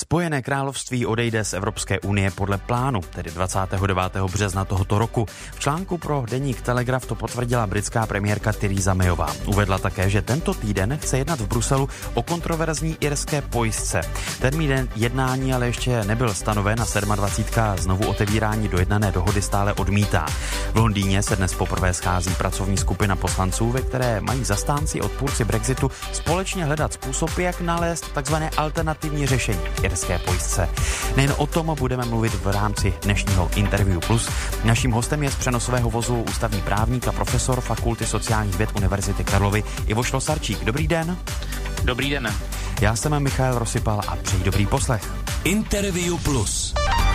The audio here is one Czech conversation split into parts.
Spojené království odejde z Evropské unie podle plánu, tedy 29. března tohoto roku. V článku pro deník Telegraph to potvrdila britská premiérka Theresa Mayová. Uvedla také, že tento týden chce jednat v Bruselu o kontroverzní irské pojistce. Termín jednání ale ještě nebyl stanoven a 27. znovu otevírání dojednané dohody stále odmítá. V Londýně se dnes poprvé schází pracovní skupina poslanců, ve které mají zastánci odpůrci Brexitu společně hledat způsob, jak nalézt takzvané alternativní řešení irské pojistce. Nejen o tom budeme mluvit v rámci dnešního Interview Plus. Naším hostem je z přenosového vozu ústavní právník a profesor Fakulty sociálních věd Univerzity Karlovy Ivo Šlosarčík. Dobrý den. Dobrý den. Já jsem Michal Rosypal a přeji dobrý poslech. Interview Plus.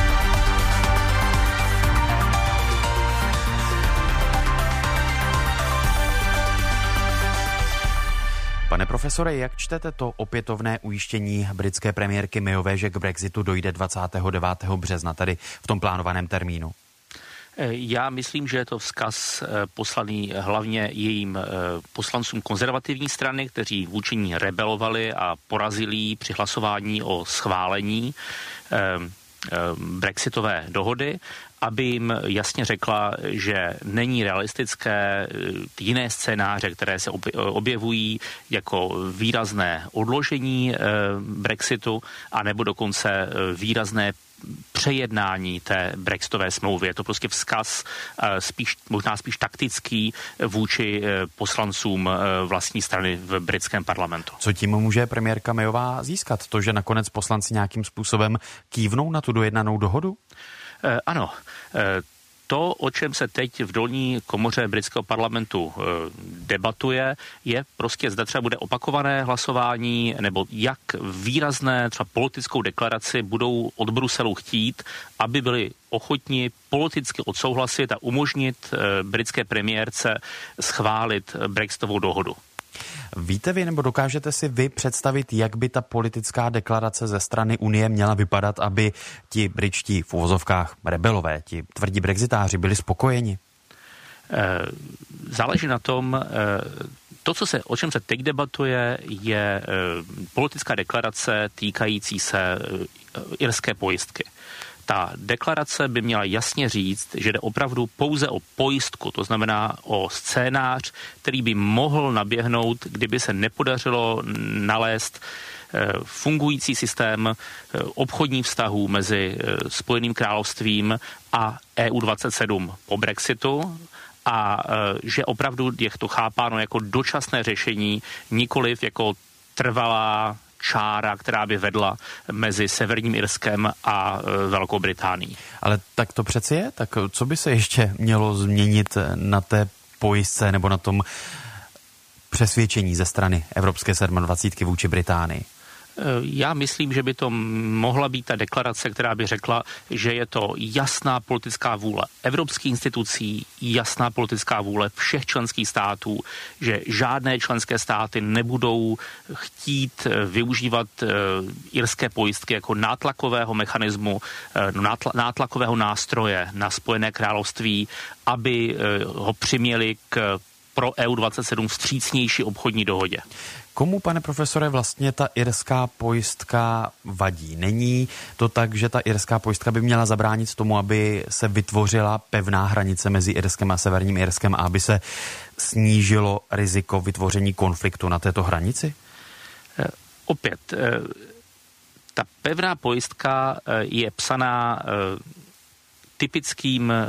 Pane profesore, jak čtete to opětovné ujištění britské premiérky Mayové, že k Brexitu dojde 29. března, tedy v tom plánovaném termínu? Já myslím, že je to vzkaz poslaný hlavně jejím poslancům konzervativní strany, kteří vůči ní rebelovali a porazili ji při hlasování o schválení brexitové dohody, aby jim jasně řekla, že není realistické jiné scénáře, které se objevují jako výrazné odložení Brexitu, anebo dokonce výrazné přejednání té brexitové smlouvy. Je to prostě vzkaz možná spíš taktický vůči poslancům vlastní strany v britském parlamentu. Co tím může premiérka Mayová získat? To, že nakonec poslanci nějakým způsobem kývnou na tu dojednanou dohodu? Ano. To, o čem se teď v dolní komoře britského parlamentu debatuje, je prostě zda třeba bude opakované hlasování, nebo jak výrazné třeba politickou deklaraci budou od Bruselu chtít, aby byli ochotni politicky odsouhlasit a umožnit britské premiérce schválit brexitovou dohodu. Víte vy, nebo dokážete si vy představit, jak by ta politická deklarace ze strany Unie měla vypadat, aby ti britští v uvozovkách rebelové, ti tvrdí brexitáři byli spokojeni? Záleží na tom, o čem se teď debatuje, je politická deklarace týkající se irské pojistky. Ta deklarace by měla jasně říct, že jde opravdu pouze o pojistku, to znamená o scénář, který by mohl naběhnout, kdyby se nepodařilo nalézt fungující systém obchodních vztahů mezi Spojeným královstvím a EU27 po Brexitu, a že opravdu je to chápáno jako dočasné řešení, nikoliv jako trvalá čára, která by vedla mezi Severním Irskem a Velkou Británií. Ale tak to přeci je? Tak co by se ještě mělo změnit na té pojistce nebo na tom přesvědčení ze strany Evropské 27 vůči Británii? Já myslím, že by to mohla být ta deklarace, která by řekla, že je to jasná politická vůle evropských institucí, jasná politická vůle všech členských států, že žádné členské státy nebudou chtít využívat irské pojistky jako nátlakového mechanismu, nátlakového nástroje na Spojené království, aby ho přiměli k pro EU27 vstřícnější obchodní dohodě. Komu, pane profesore, vlastně ta irská pojistka vadí? Není to tak, že ta irská pojistka by měla zabránit tomu, aby se vytvořila pevná hranice mezi Irskem a Severním Irskem a aby se snížilo riziko vytvoření konfliktu na této hranici? Opět, ta pevná pojistka je psaná typickým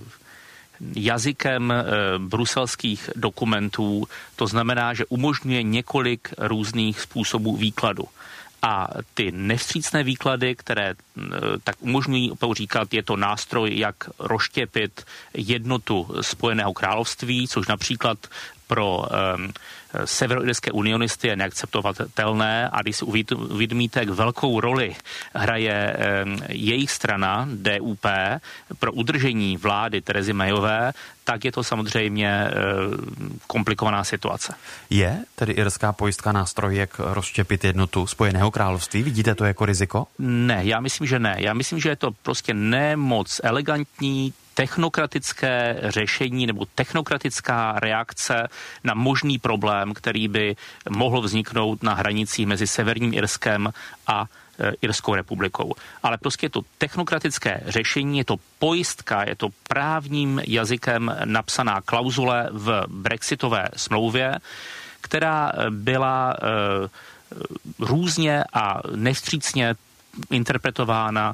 jazykem bruselských dokumentů, to znamená, že umožňuje několik různých způsobů výkladu. A ty nevstřícné výklady, které tak umožňují opravdu říkat, je to nástroj, jak rozštěpit jednotu Spojeného království, což například pro severoirské unionisty je neakceptovatelné, a když si uvědomíte, jak velkou roli hraje jejich strana DUP pro udržení vlády Terezy Mayové, tak je to samozřejmě komplikovaná situace. Je tedy irská pojistka nástroj, jak rozštěpit jednotu Spojeného království? Vidíte to jako riziko? Ne, já myslím, že ne. Já myslím, že je to prostě nemoc elegantní, technokratické řešení nebo technokratická reakce na možný problém, který by mohl vzniknout na hranicích mezi Severním Irskem a Irskou republikou. Ale prostě je to technokratické řešení, je to pojistka, je to právním jazykem napsaná klauzule v brexitové smlouvě, která byla různě a nevstřícně interpretována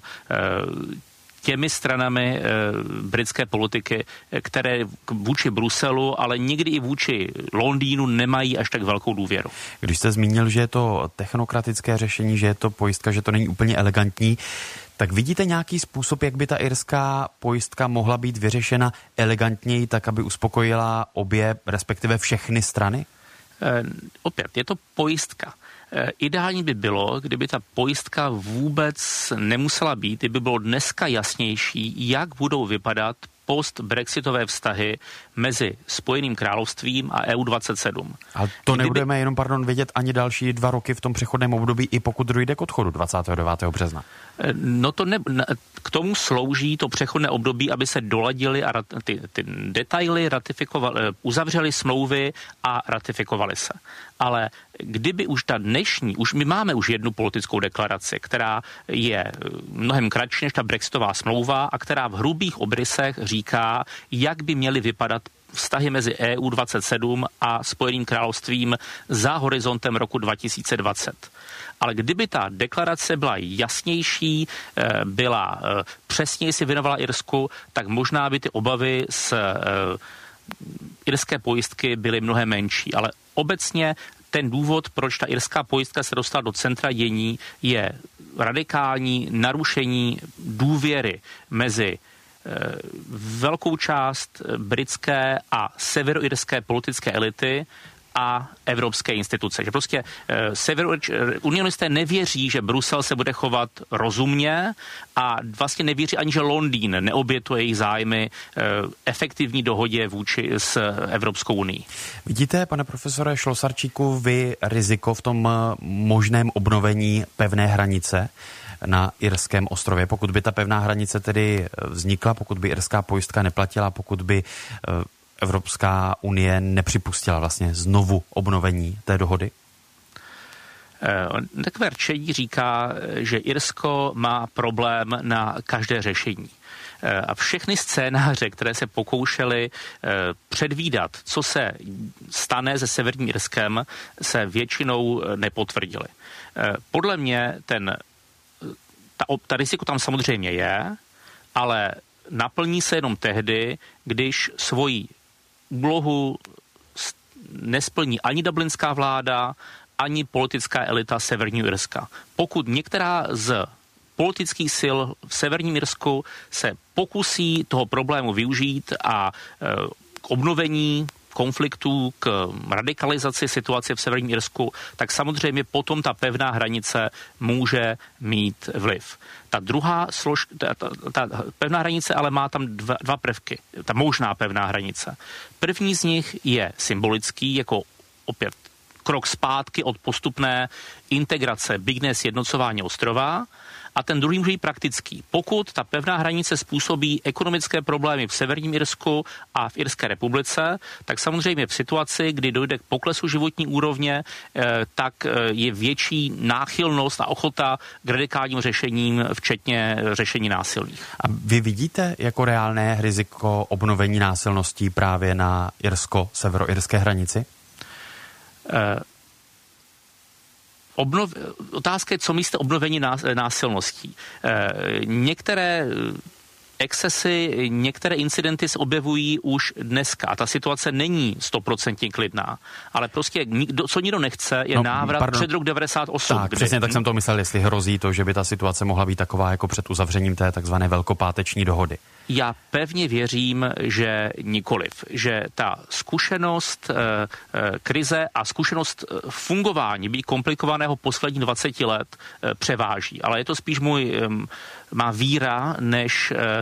těmi stranami britské politiky, které vůči Bruselu, ale někdy i vůči Londýnu nemají až tak velkou důvěru. Když jste zmínil, že je to technokratické řešení, že je to pojistka, že to není úplně elegantní, tak vidíte nějaký způsob, jak by ta irská pojistka mohla být vyřešena elegantněji, tak aby uspokojila obě, respektive všechny strany? Opět, je to pojistka. Ideální by bylo, kdyby ta pojistka vůbec nemusela být, kdyby bylo dneska jasnější, jak budou vypadat post-brexitové vztahy mezi Spojeným královstvím a EU27. A to nebudeme jenom, vědět ani další 2 roky v tom přechodném období, i pokud dojde k odchodu 29. března. No to k tomu slouží to přechodné období, aby se doladily a ty detaily uzavřely smlouvy a ratifikovaly se. Ale kdyby už ta dnešní, my máme už jednu politickou deklaraci, která je mnohem kratší než ta brexitová smlouva a která v hrubých obrysech říká, jak by měly vypadat vztahy mezi EU27 a Spojeným královstvím za horizontem roku 2020. Ale kdyby ta deklarace byla jasnější, byla přesněji si věnovala Irsku, tak možná by ty obavy z irské pojistky byly mnohem menší. Ale obecně ten důvod, proč ta irská pojistka se dostala do centra dění, je radikální narušení důvěry mezi velkou část britské a severoirské politické elity a evropské instituce. Že prostě unionisté nevěří, že Brusel se bude chovat rozumně a vlastně nevěří ani, že Londýn neobětuje jejich zájmy efektivní dohodě s Evropskou unii. Vidíte, pane profesore Šlosarčíku, vy riziko v tom možném obnovení pevné hranice na irském ostrově, pokud by ta pevná hranice tedy vznikla, pokud by irská pojistka neplatila, pokud by Evropská unie nepřipustila vlastně znovu obnovení té dohody? Takové rčení říká, že Irsko má problém na každé řešení. A všechny scénáře, které se pokoušely předvídat, co se stane se Severním Irskem, se většinou nepotvrdily. Podle mě ta riziko tam samozřejmě je, ale naplní se jenom tehdy, když svoji úlohu nesplní ani dublinská vláda, ani politická elita Severního Irska. Pokud některá z politických sil v Severním Irsku se pokusí toho problému využít a k obnovení konfliktů, k radikalizaci situace v Severním Irsku, tak samozřejmě potom ta pevná hranice může mít vliv. Ta druhá ta pevná hranice ale má tam dva prvky. Ta možná pevná hranice. První z nich je symbolický, jako opět krok zpátky od postupné integrace, byť sjednocování ostrova, a ten druhý může být praktický. Pokud ta pevná hranice způsobí ekonomické problémy v Severním Irsku a v Irské republice, tak samozřejmě v situaci, kdy dojde k poklesu životní úrovně, tak je větší náchylnost a ochota k radikálním řešením, včetně řešení násilných. A vy vidíte jako reálné riziko obnovení násilností právě na irsko-severoirské hranici? Otázka je, co místo obnovení násilností. Některé excesy, některé incidenty se objevují už dneska a ta situace není 100% klidná. Ale prostě co nikdo nechce, je návrat před rok 98. Tak, přesně tak jsem to myslel, jestli hrozí to, že by ta situace mohla být taková jako před uzavřením té takzvané velkopáteční dohody. Já pevně věřím, že nikoliv. Že ta zkušenost krize a zkušenost fungování, být komplikovaného posledních 20 let převáží. Ale je to spíš má víra, než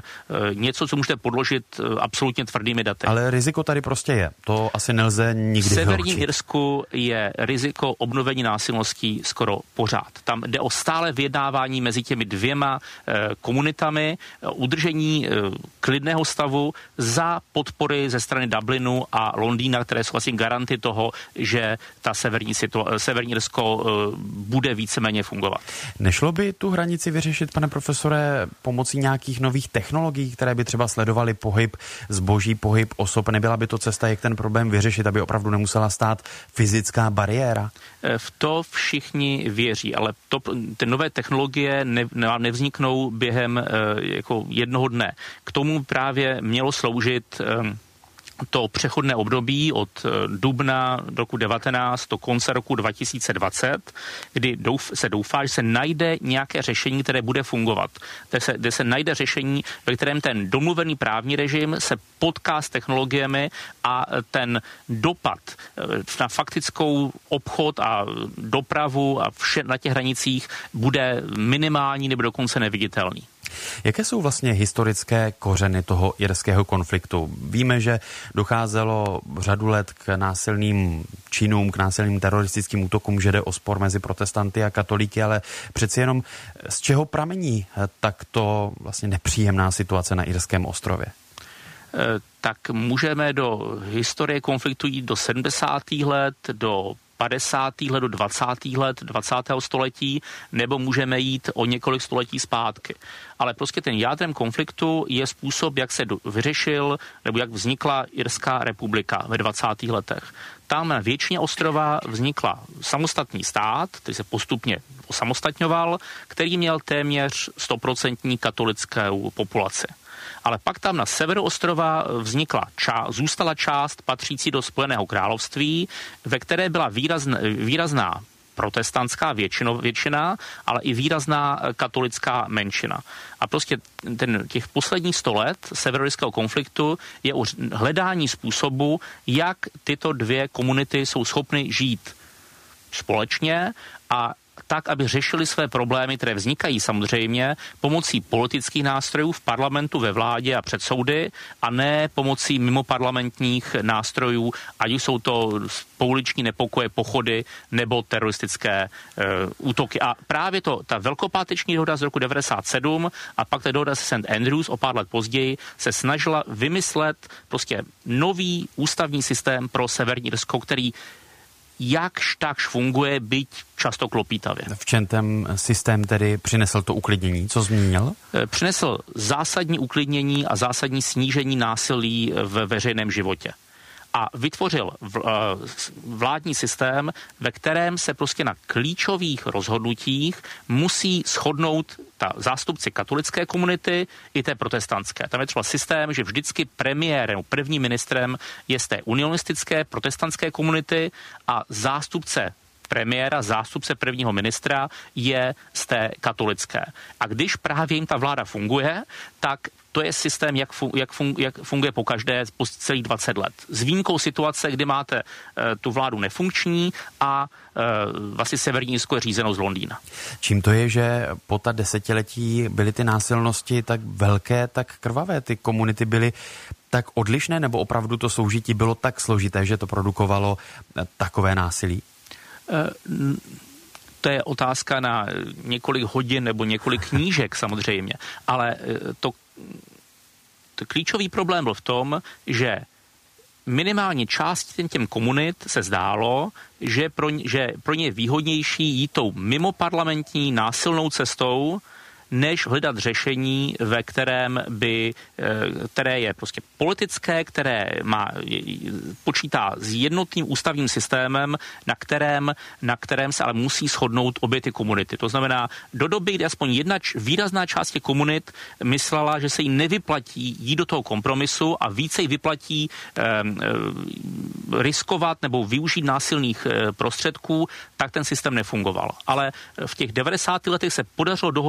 něco, co můžete podložit absolutně tvrdými daty. Ale riziko tady prostě je. To asi nelze nikdy vyloučit. V Severním Irsku je riziko obnovení násilností skoro pořád. Tam jde o stále vyjednávání mezi těmi dvěma komunitami, udržení klidného stavu za podpory ze strany Dublinu a Londýna, které jsou vlastně garanty toho, že ta Severní Irsko bude víceméně fungovat. Nešlo by tu hranici vyřešit, pane profesore, pomocí nějakých nových technologií, které by třeba sledovaly pohyb zboží, pohyb osob? Nebyla by to cesta, jak ten problém vyřešit, aby opravdu nemusela stát fyzická bariéra? V to všichni věří, ale ty nové technologie nevzniknou během jako jednoho dne. K tomu právě mělo sloužit to přechodné období od dubna roku 19 do konce roku 2020, kdy se doufá, že se najde nějaké řešení, které bude fungovat. Kde se najde řešení, ve kterém ten domluvený právní režim se potká s technologiemi a ten dopad na faktickou obchod a dopravu a vše na těch hranicích bude minimální nebo dokonce neviditelný. Jaké jsou vlastně historické kořeny toho irského konfliktu? Víme, že docházelo řadu let k násilným činům, k násilným teroristickým útokům, že jde o spor mezi protestanty a katolíky, ale přeci jenom z čeho pramení takto vlastně nepříjemná situace na irském ostrově? Tak můžeme do historie konfliktu jít do 70. let, do 50. let, do 20. let 20. století, nebo můžeme jít o několik století zpátky. Ale prostě ten jádrem konfliktu je způsob, jak se vyřešil, nebo jak vznikla Irská republika ve 20. letech. Tam na většině ostrova vznikla samostatný stát, který se postupně osamostatňoval, který měl téměř 100% katolickou populaci. Ale pak tam na severu ostrova zůstala část patřící do Spojeného království, ve které byla výrazná protestantská většina, ale i výrazná katolická menšina. A prostě těch posledních 100 let severoirského konfliktu je o hledání způsobu, jak tyto dvě komunity jsou schopny žít společně a tak, aby řešili své problémy, které vznikají samozřejmě pomocí politických nástrojů v parlamentu, ve vládě a před soudy, a ne pomocí mimoparlamentních nástrojů, ať už jsou to pouliční nepokoje, pochody nebo teroristické útoky. A právě ta velkopáteční dohoda z roku 1997 a pak ta dohoda se St. Andrews o pár let později se snažila vymyslet prostě nový ústavní systém pro Severní Irsko, který jakž takž funguje, byť často klopítavě. V čem ten systém tedy přinesl to uklidnění? Co změnil? Přinesl zásadní uklidnění a zásadní snížení násilí v veřejném životě. A vytvořil vládní systém, ve kterém se prostě na klíčových rozhodnutích musí shodnout zástupci katolické komunity i té protestantské. Tam je třeba systém, že vždycky premiérem, prvním ministrem je z té unionistické protestantské komunity a zástupce premiéra, zástupce prvního ministra je z té katolické. A když právě jim ta vláda funguje, tak to je systém, jak funguje po každé po celých 20 let. S výjimkou situace, kdy máte tu vládu nefunkční a vlastně Severní Irsko je řízeno z Londýna. Čím to je, že po ta desetiletí byly ty násilnosti tak velké, tak krvavé? Ty komunity byly tak odlišné, nebo opravdu to soužití bylo tak složité, že to produkovalo takové násilí? To je otázka na několik hodin nebo několik knížek samozřejmě, ale to klíčový problém byl v tom, že minimálně část těm komunit se zdálo, že pro ně je výhodnější jít tou mimoparlamentní násilnou cestou, než hledat řešení, které je prostě politické, které počítá s jednotným ústavním systémem, na kterém se ale musí shodnout obě ty komunity. To znamená, do doby, kdy aspoň jedna výrazná část těch komunit myslela, že se jí nevyplatí jít do toho kompromisu a více jí vyplatí riskovat nebo využít násilných prostředků, tak ten systém nefungoval. Ale v těch 90. letech se podařilo dohodnout kompromis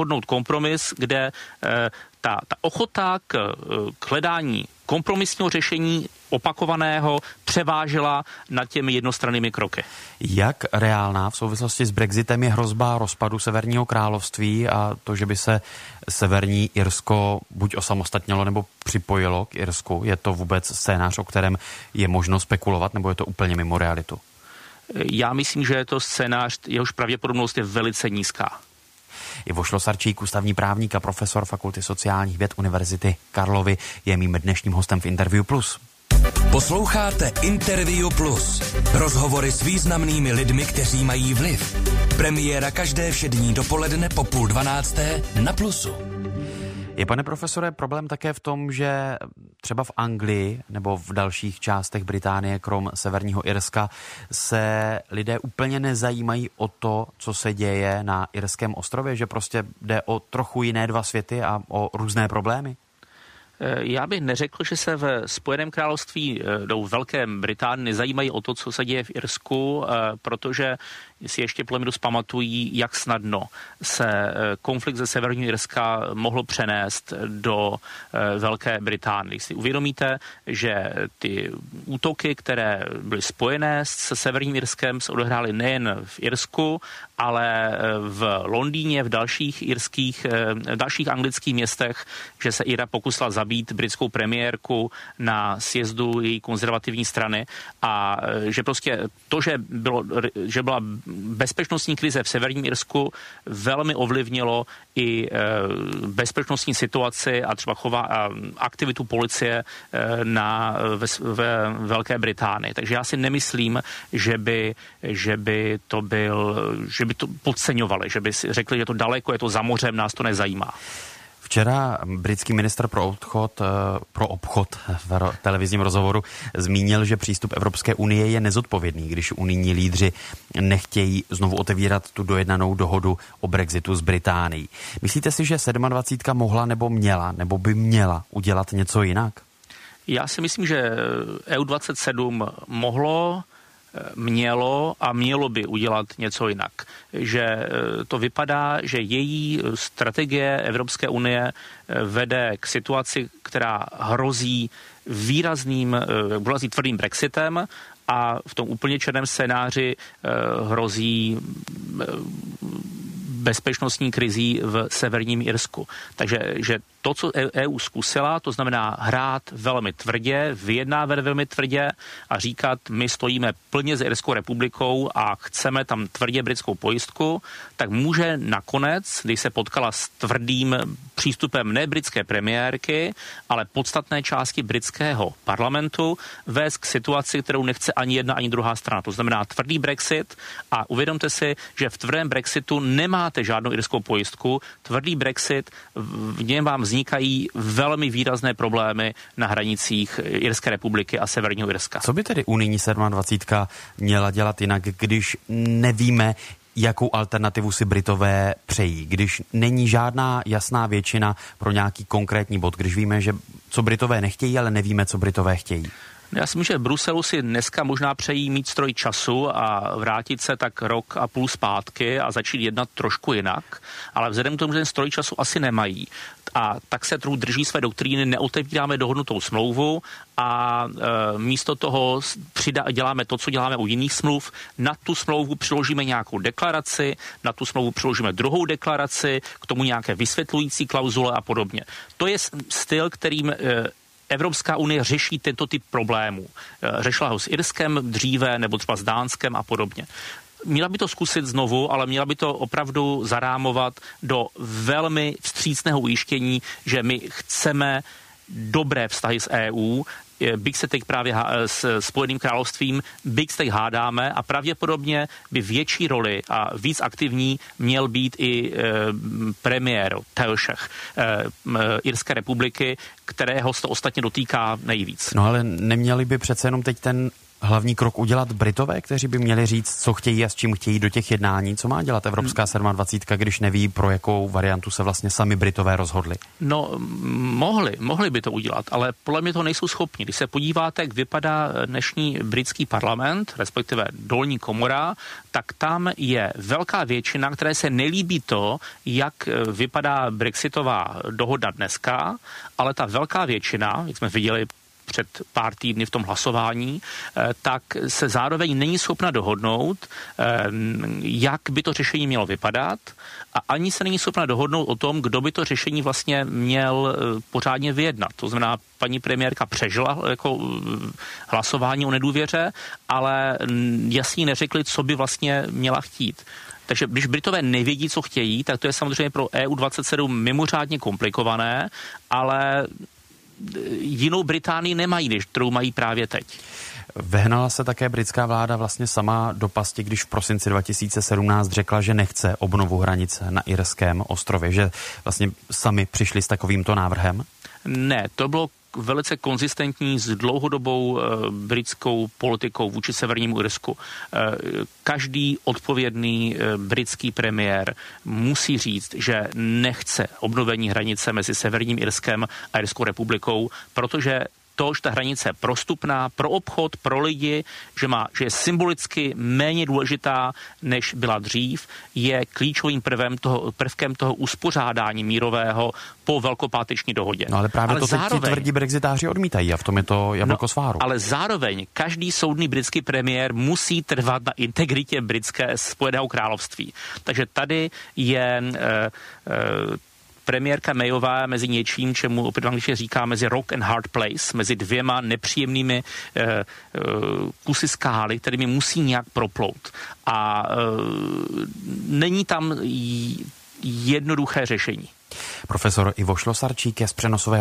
kompromis, kde ta ochota k hledání kompromisního řešení opakovaného převážila nad těmi jednostrannými kroky. Jak reálná v souvislosti s Brexitem je hrozba rozpadu Severního království a to, že by se Severní Irsko buď osamostatnilo nebo připojilo k Irsku? Je to vůbec scénář, o kterém je možno spekulovat, nebo je to úplně mimo realitu? Já myslím, že je to scénář, jehož pravděpodobnost je velice nízká. Ivo Šlosarčík, ústavní právník a profesor Fakulty sociálních věd Univerzity Karlovy, je mým dnešním hostem v Interview Plus. Posloucháte Interview Plus. Rozhovory s významnými lidmi, kteří mají vliv. Premiéra každé všední dopoledne po 11:30 na Plusu. Je, pane profesore, problém také v tom, že třeba v Anglii nebo v dalších částech Británie, krom Severního Irska, se lidé úplně nezajímají o to, co se děje na Irském ostrově, že prostě jde o trochu jiné dva světy a o různé problémy? Já bych neřekl, že se v Spojeném království do Velké Británii nezajímají o to, co se děje v Irsku, protože si ještě podle mě dost pamatují, jak snadno se konflikt ze Severního Irska mohl přenést do Velké Británie. Když si uvědomíte, že ty útoky, které byly spojené se Severním Irskem, se odehrály nejen v Irsku, ale v Londýně, v dalších anglických městech, že se Ira pokusila zabít britskou premiérku na sjezdu její konzervativní strany a že prostě to, že byla bezpečnostní krize v Severním Irsku, velmi ovlivnilo i bezpečnostní situaci a třeba aktivitu policie ve Velké Británii. Takže já si nemyslím, že by to podceňovali, že by si řekli, že to daleko, je to za mořem, nás to nezajímá. Včera britský ministr pro obchod v televizním rozhovoru zmínil, že přístup Evropské unie je nezodpovědný, když unijní lídři nechtějí znovu otevírat tu dojednanou dohodu o Brexitu s Británií. Myslíte si, že 27 mohla nebo měla, nebo by měla udělat něco jinak? Já si myslím, že EU27 mělo by udělat něco jinak. Že to vypadá, že její strategie Evropské unie vede k situaci, která hrozí tvrdým Brexitem a v tom úplně černém scénáři hrozí bezpečnostní krizí v Severním Irsku. Takže to, co EU zkusila, to znamená hrát velmi tvrdě, vyjednávat velmi tvrdě a říkat, my stojíme plně za Irskou republikou a chceme tam tvrdě britskou pojistku, tak může nakonec, když se potkala s tvrdým přístupem ne britské premiérky, ale podstatné části britského parlamentu, vést k situaci, kterou nechce ani jedna, ani druhá strana. To znamená tvrdý Brexit a uvědomte si, že v tvrdém Brexitu nemáte žádnou irskou pojistku. Tvrdý Brexit, v něm vám vznikají velmi výrazné problémy na hranicích Irské republiky a Severního Irska. Co by tedy unijní 27 měla dělat jinak, když nevíme, jakou alternativu si Britové přejí, když není žádná jasná většina pro nějaký konkrétní bod, když víme, že co Britové nechtějí, ale nevíme, co Britové chtějí? Já si myslím, že v Bruselu si dneska možná přejí mít stroj času a vrátit se tak rok a půl zpátky a začít jednat trošku jinak, ale vzhledem k tomu, že ten stroj času asi nemají, a tak se drží své doktríny, neotevíráme dohodnutou smlouvu a místo toho děláme to, co děláme u jiných smluv. Na tu smlouvu přiložíme nějakou deklaraci, na tu smlouvu přiložíme druhou deklaraci, k tomu nějaké vysvětlující klauzule a podobně. To je styl, kterým Evropská unie řeší tento typ problémů. Řešila ho s Irskem dříve, nebo třeba s Dánskem a podobně. Měla by to zkusit znovu, ale měla by to opravdu zarámovat do velmi vstřícného ujištění, že my chceme dobré vztahy s EU, byť se teď právě s Spojeným královstvím, byť se teď hádáme a pravděpodobně by větší roli a víc aktivní měl být i premiér Taoiseach Irské republiky, kterého se to ostatně dotýká nejvíc. No ale neměli by přece jenom teď ten hlavní krok udělat Britové, kteří by měli říct, co chtějí a s čím chtějí do těch jednání? Co má dělat Evropská 27, když neví, pro jakou variantu se vlastně sami Britové rozhodli? No, mohli by to udělat, ale podle mě to nejsou schopni. Když se podíváte, jak vypadá dnešní britský parlament, respektive dolní komora, tak tam je velká většina, které se nelíbí to, jak vypadá brexitová dohoda dneska, ale ta velká většina, jak jsme viděli před pár týdny v tom hlasování, tak se zároveň není schopna dohodnout, jak by to řešení mělo vypadat, a ani se není schopna dohodnout o tom, kdo by to řešení vlastně měl pořádně vyjednat. To znamená, paní premiérka přežila jako hlasování o nedůvěře, ale jasně neřekli, co by vlastně měla chtít. Takže když Britové nevědí, co chtějí, tak to je samozřejmě pro EU27 mimořádně komplikované, ale jinou Británii nemají, než kterou mají právě teď. Vehnala se také britská vláda vlastně sama do pasti, když v prosinci 2017 řekla, že nechce obnovu hranice na Irském ostrově, že vlastně sami přišli s takovýmto návrhem? Ne, to bylo velice konzistentní s dlouhodobou britskou politikou vůči Severnímu Irsku. Každý odpovědný britský premiér musí říct, že nechce obnovení hranice mezi Severním Irskem a Irskou republikou, protože to, že ta hranice je prostupná pro obchod, pro lidi, že je symbolicky méně důležitá, než byla dřív, je klíčovým prvkem toho uspořádání mírového po velkopáteční dohodě. No ale právě to zároveň, teď ti tvrdí brexitáři odmítají a v tom je to jablko sváru. Ale zároveň každý soudný britský premiér musí trvat na integritě britské Spojeného království. Takže tady je premiérka Mayová mezi něčím, čemu opět v angličtině říká mezi rock and hard place, mezi dvěma nepříjemnými kusy skály, kterými musí nějak proplout. A není tam jednoduché řešení. Profesor Ivo Šlosarčík je z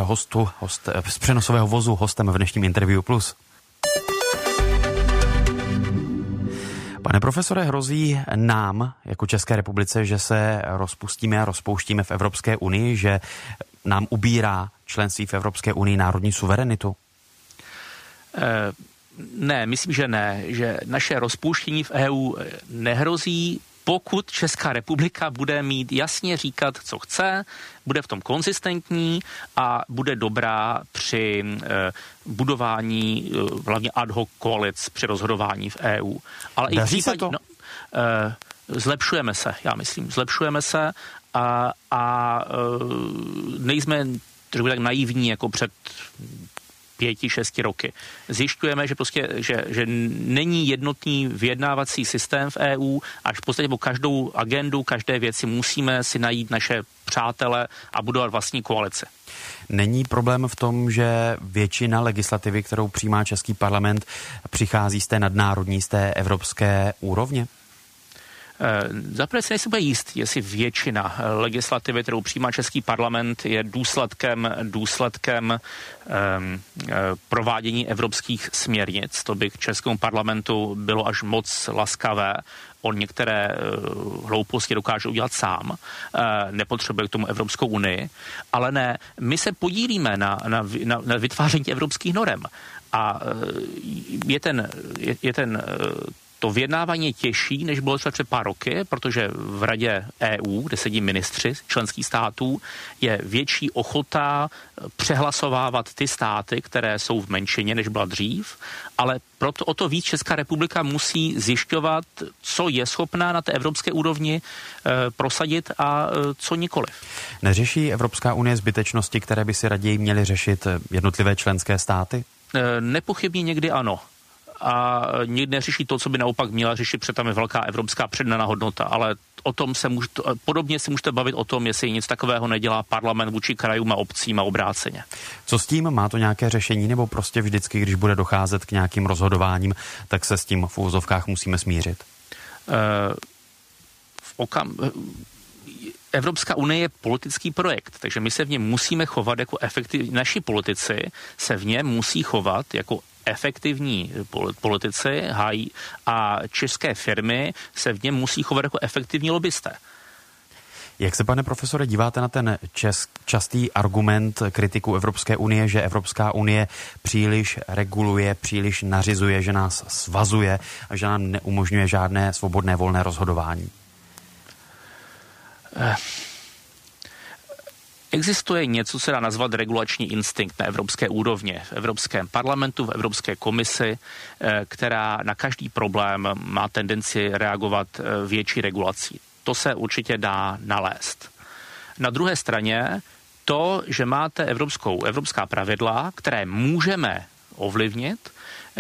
přenosového vozu hostem v dnešním Interview Plus. Pane profesore, hrozí nám, jako České republice, že se rozpustíme a rozpouštíme v Evropské unii, že nám ubírá členství v Evropské unii národní suverenitu? Ne, myslím, že ne. Že naše rozpouštění v EU nehrozí, pokud Česká republika bude mít jasně říkat, co chce, bude v tom konzistentní a bude dobrá při budování hlavně ad hoc koalic při rozhodování v EU. Ale daří i se to? Zlepšujeme se, já myslím. Zlepšujeme se a nejsme tak naivní jako před 5-6 roky. Zjišťujeme, že není jednotný vyjednávací systém v EU, až v podstatě po každou agendu, každé věci musíme si najít naše přátele a budovat vlastní koalice. Není problém v tom, že většina legislativy, kterou přijímá český parlament, přichází z té nadnárodní, z té evropské úrovně? Zaprvé si nejsem úplně jist, jestli většina legislativy, kterou přijímá český parlament, je důsledkem provádění evropských směrnic. To by k českému parlamentu bylo až moc laskavé. On některé hlouposti dokáže udělat sám, nepotřebuje k tomu Evropskou unii, ale ne, my se podílíme na vytváření evropských norem. A to vyjednávání je těžší, než bylo třeba před pár roky, protože v Radě EU, kde sedí ministři členských států, je větší ochota přehlasovávat ty státy, které jsou v menšině, než byla dřív, ale proto o to víc Česká republika musí zjišťovat, co je schopná na té evropské úrovni prosadit a co nikoliv. Neřeší Evropská unie zbytečnosti, které by si raději měly řešit jednotlivé členské státy? Nepochybně někdy ano. A nikdy neřeší to, co by naopak měla řešit, protože tam je velká evropská předaná hodnota, ale o tom podobně se můžete bavit o tom, jestli nic takového nedělá parlament vůči krajům a obcím a obráceně. Co s tím? Má to nějaké řešení, nebo prostě vždycky, když bude docházet k nějakým rozhodováním, tak se s tím v úvozovkách musíme smířit? Evropská unie je politický projekt, takže my se v něm musíme chovat jako efektivní. Naši politici se v něm musí chovat jako efektivní politici a české firmy se v něm musí chovat jako efektivní lobbysté. Jak se, pane profesore, díváte na ten častý argument kritiků Evropské unie, že Evropská unie příliš reguluje, příliš nařizuje, že nás svazuje a že nám neumožňuje žádné svobodné volné rozhodování? Existuje něco, co se dá nazvat regulační instinkt na evropské úrovni, v Evropském parlamentu, v Evropské komisi, která na každý problém má tendenci reagovat větší regulací. To se určitě dá nalézt. Na druhé straně to, že máte evropská pravidla, které můžeme ovlivnit,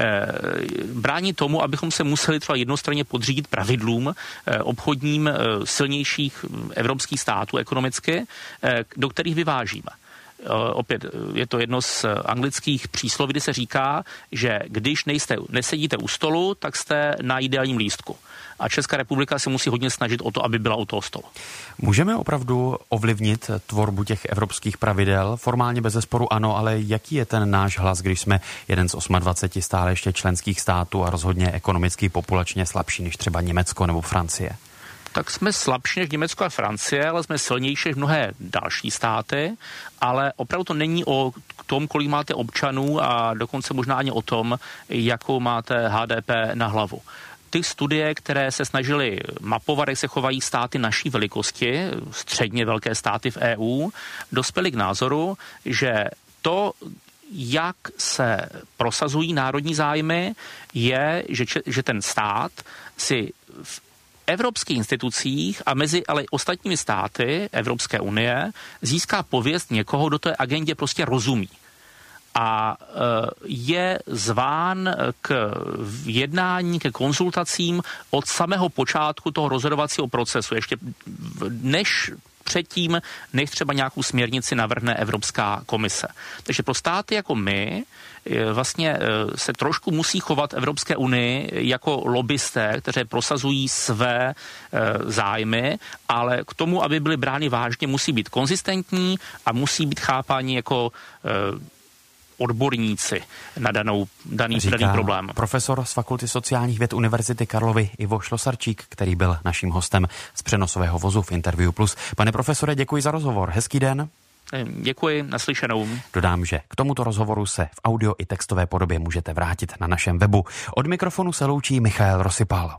brání tomu, abychom se museli třeba jednostranně podřídit pravidlům obchodním silnějších evropských států ekonomicky, do kterých vyvážíme. Opět je to jedno z anglických přísloví, kdy se říká, že když nesedíte u stolu, tak jste na jídelním lístku. A Česká republika se musí hodně snažit o to, aby byla u toho stolu. Můžeme opravdu ovlivnit tvorbu těch evropských pravidel? Formálně bezesporu ano, ale jaký je ten náš hlas, když jsme jeden z 28 stále ještě členských států a rozhodně ekonomicky populačně slabší než třeba Německo nebo Francie? Tak jsme slabší než Německo a Francie, ale jsme silnější než mnohé další státy, ale opravdu to není o tom, kolik máte občanů a dokonce možná ani o tom, jakou máte HDP na hlavu. Ty studie, které se snažily mapovat, jak se chovají státy naší velikosti, středně velké státy v EU, dospěly k názoru, že to, jak se prosazují národní zájmy, je, že ten stát si v evropských institucích a mezi ale ostatními státy Evropské unie získá pověst někoho, kdo té agendě prostě rozumí. A je zván k jednání, ke konzultacím od samého počátku toho rozhodovacího procesu, ještě předtím, než třeba nějakou směrnici navrhne Evropská komise. Takže pro státy jako my vlastně se trošku musí chovat Evropské unii jako lobbysté, kteří prosazují své zájmy, ale k tomu, aby byly brány vážně, musí být konzistentní a musí být chápáni jako odborníci na daný problém. Profesor z Fakulty sociálních věd Univerzity Karlovy Ivo Šlosarčík, který byl naším hostem z přenosového vozu v Interview Plus. Pane profesore, děkuji za rozhovor. Hezký den. Děkuji, naslyšenou. Dodám, že k tomuto rozhovoru se v audio i textové podobě můžete vrátit na našem webu. Od mikrofonu se loučí Michael Rosypal.